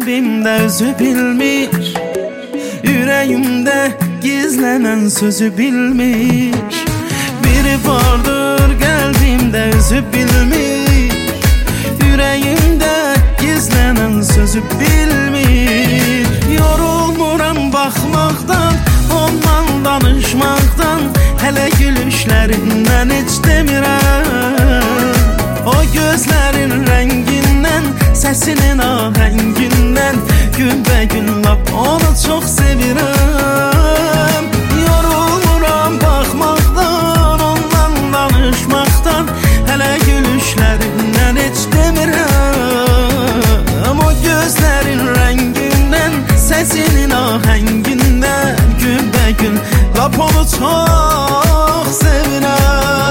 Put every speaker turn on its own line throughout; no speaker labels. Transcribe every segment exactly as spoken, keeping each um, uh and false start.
qəlbimdə özü bilmir, ürəyimdə gizlənən sözü bilmir. Biri vardır qəlbimdə özü bilmir, ürəyimdə gizlənən sözü bilmir. Yorulmuram baxmaqdan, ondan danışmaqdan, hələ gülüşlərindən heç demirəm. O gözlərin rəngindən, səsinin ahəngindən, günbəgün lap onu çox sevirəm. Yorulmuram baxmaqdan, ondan danışmaqdan, hələ gülüşlərindən heç demirəm. O gözlərin rəngindən, səsinin ahəngindən, günbəgün lap onu çox sevirəm.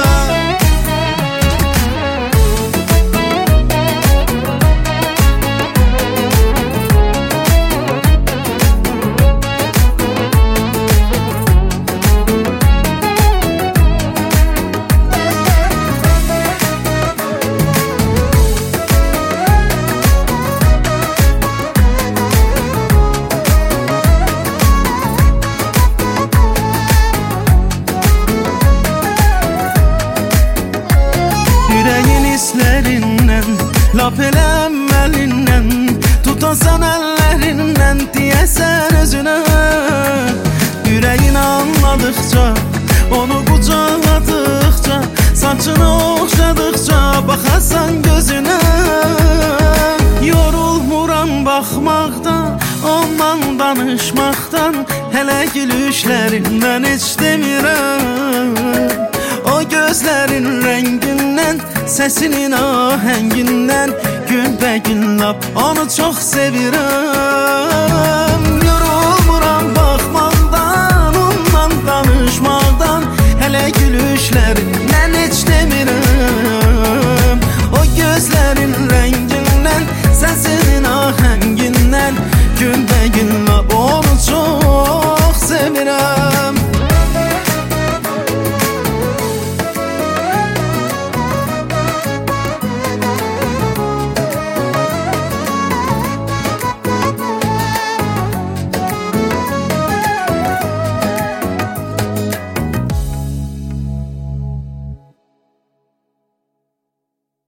Hislərindən, lap elə əməlindən, tutasan əllərindən, deyəsən özünə. Ürəyin anladıqca, onu qucaqladıqca, saçını oxşadıqca, baxasan gözünə. Yorulmuram baxmaqdan, ondan danışmaqdan, hələ gülüşlərindən heç demirəm. O gözlərin rəngindən, səsinin ahəngindən, günbəgün lap onu çox sevirəm.